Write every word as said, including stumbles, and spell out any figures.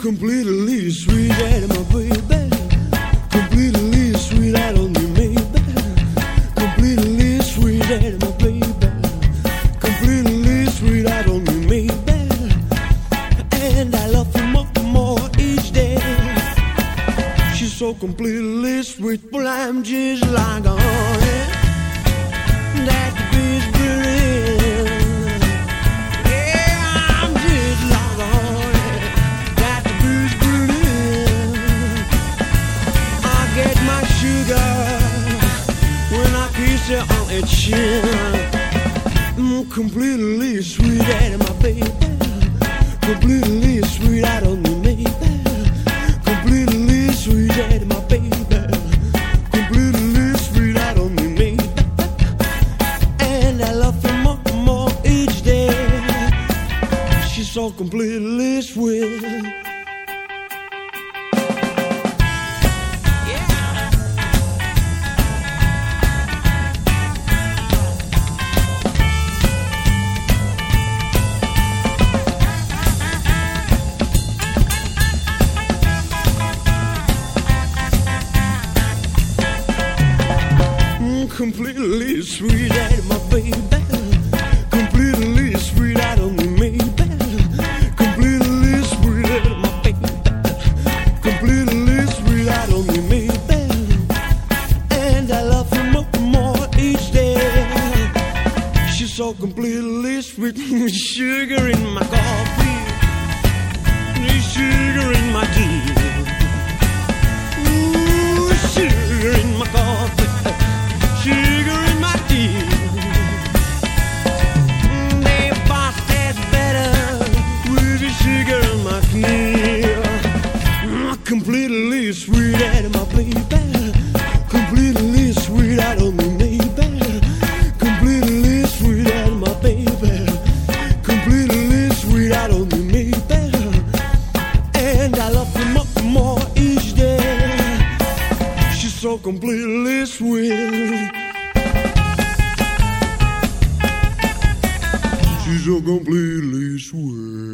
completely sweet at my baby, completely sweet out on me, maybe, completely sweet at my baby, completely sweet out on me, maybe, and I love you more and more each day. She's so completely sweet, well I'm just like a honey that is brilliant. Yeah, I'm just like a honey that is brilliant. I get my sugar when I kiss her on her chin. Mm, completely sweet at my baby, completely sweet out on me, baby, completely sweet at my baby, completely sweet out on me, baby, and I love her more and more each day. She's so completely sweet. Completely sweet out of my baby, completely sweet out of me, maybe, completely sweet out of my baby, completely sweet out of me, maybe, and I love her more and more each day. She's so completely sweet, sugar in my coffee, sugar in my tea, ooh, sugar in my coffee, sugar in my tea. They boss tastes better with the sugar in my tea. Completely sweet out of my baby, completely sweet out of me, maybe, completely sweet out of my baby, completely sweet out of me, maybe, and I love her more and more each day. She's so completely sweet. She's so completely sweet.